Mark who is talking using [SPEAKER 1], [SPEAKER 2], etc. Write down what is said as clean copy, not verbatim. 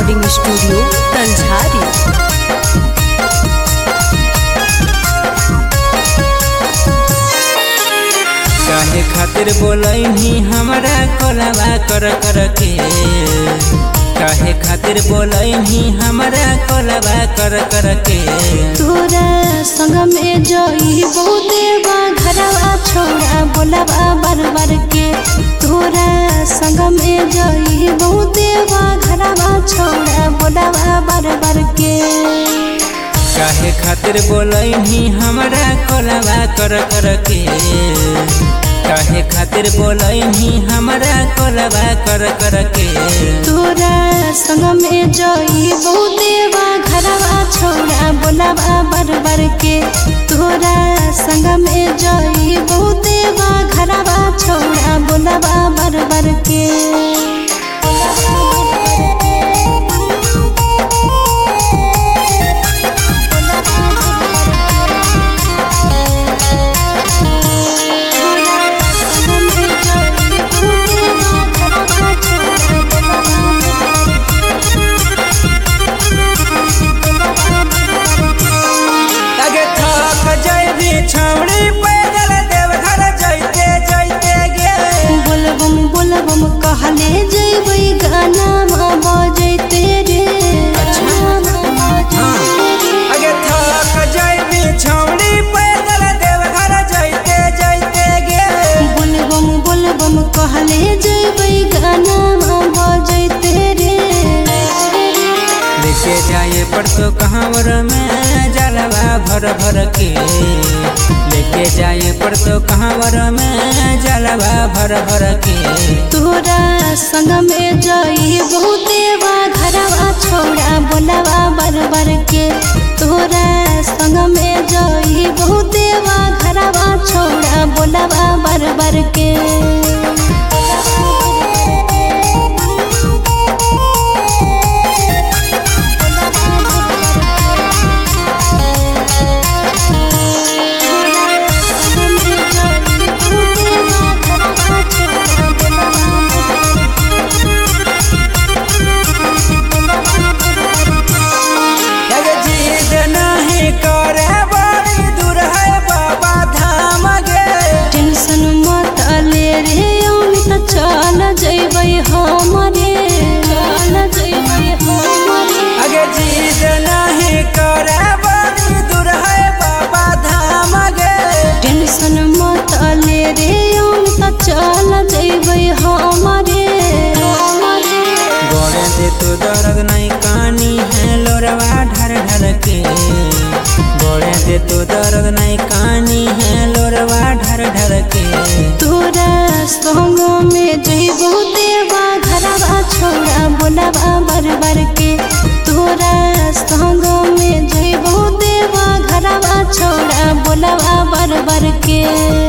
[SPEAKER 1] Recording studio तंझारी।
[SPEAKER 2] काहे खातिर बोलही हमरा कोलवा कर कर के, काहे खातिर बोलही हमरा कोलवा कर कर के।
[SPEAKER 3] तोरा संग में जोई बहुते बा घरवा छोड़ा बोलवा बर बर के। तोरा संग में जोई बहुते बा घरवा छोड़ा बोलवा बर बर के।
[SPEAKER 2] काहे खातिर बोलही हमरा कोलवा कर कर के, काहे खातिर बोलही हमरा कोलवा कर कर के।
[SPEAKER 3] तोरा संग में जोई बहुते बा घरवा छोड़ा बोलवा बर बर के। तोरा संग में जोई बहुते बा घरवा छोड़ा बोलवा बर बर के।
[SPEAKER 2] छौड़ी पैदल देवघर जैते जैते गे।
[SPEAKER 3] बोलबम बोलबम कहले जैबै गाना बजैते रे।
[SPEAKER 2] अगे थक जैबी छौड़ी पैदल देवघर जैते जैते गे।
[SPEAKER 3] बोलबम बोलबम कहले जैबै गाना बजैते रे।
[SPEAKER 2] लेके जाए पड़तो कहावर में जलवा भर भर के, लेके जाए पड़तो कहावर में जलवा भर भर के।
[SPEAKER 3] तोरा संग में जाई बहुते बा घरवा छोड़ा बोलवा बर बर के। तोरा संग में जाई बहुते बा घरवा छोड़ा बोलवा बर बर के। टेंशन मत ले रे अमित चल जैबै हमरे, चल जैबै हमरे।
[SPEAKER 2] अगे जिद नहीं करे बड़ी दूर है बाबा धाम गे।
[SPEAKER 3] टेंशन मत ले रे अमित चल जैबै हमरे।
[SPEAKER 2] गोड़े दे तो दर्द नहीं कानी है लोरवा ढर ढर के। गोड़े दे तो दर्द नहीं कानी है लोरवा ढर ढर के।
[SPEAKER 3] तोरा संग में जई बहुते बा घरवा छोड़ा बोलवा बर बर के। तोरा संग में जई बहुते बा घरवा छोड़ा बोलवा बर बर के।